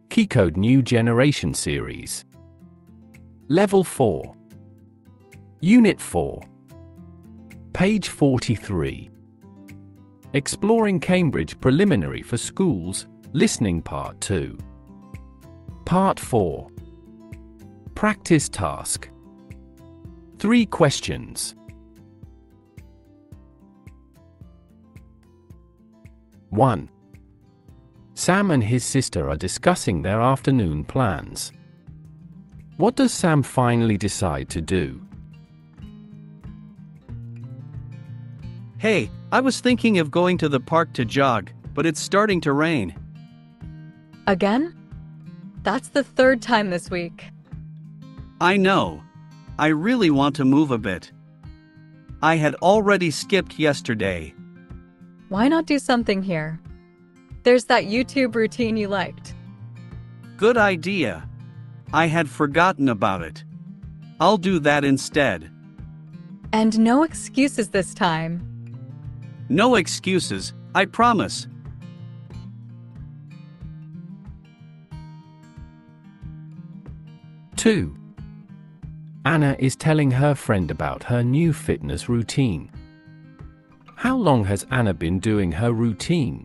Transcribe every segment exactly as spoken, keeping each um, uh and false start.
KeyCode New Generation Series. Level four. Unit four. Page forty-three. Exploring Cambridge Preliminary for Schools, Listening Part two. Part four. Practice task. Three questions. one. Sam and his sister are discussing their afternoon plans. What does Sam finally decide to do? Hey, I was thinking of going to the park to jog, but it's starting to rain. Again? That's the third time this week. I know. I really want to move a bit. I had already skipped yesterday. Why not do something here? There's that YouTube routine you liked. Good idea. I had forgotten about it. I'll do that instead. And no excuses this time. No excuses, I promise. two. Anna is telling her friend about her new fitness routine. How long has Anna been doing her routine?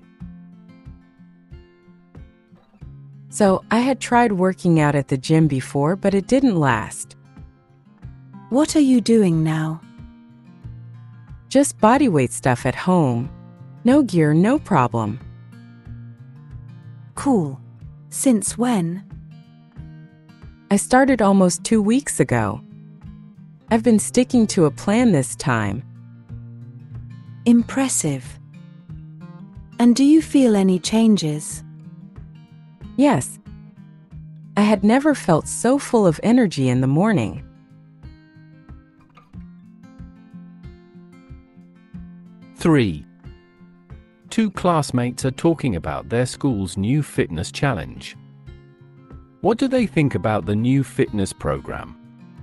So, I had tried working out at the gym before, but it didn't last. What are you doing now? Just bodyweight stuff at home. No gear, no problem. Cool. Since when? I started almost two weeks ago. I've been sticking to a plan this time. Impressive. And do you feel any changes? Yes. I had never felt so full of energy in the morning. three. Two classmates are talking about their school's new fitness challenge. What do they think about the new fitness program?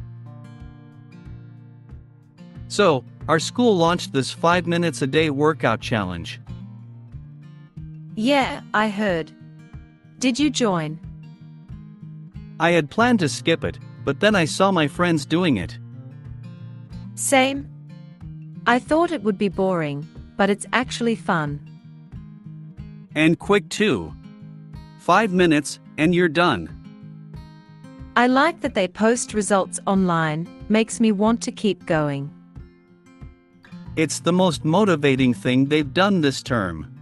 So, our school launched this five minutes a day workout challenge. Yeah, I heard. Did you join? I had planned to skip it, but then I saw my friends doing it. Same. I thought it would be boring, but it's actually fun. And quick too. Five minutes, and you're done. I like that they post results online, makes me want to keep going. It's the most motivating thing they've done this term.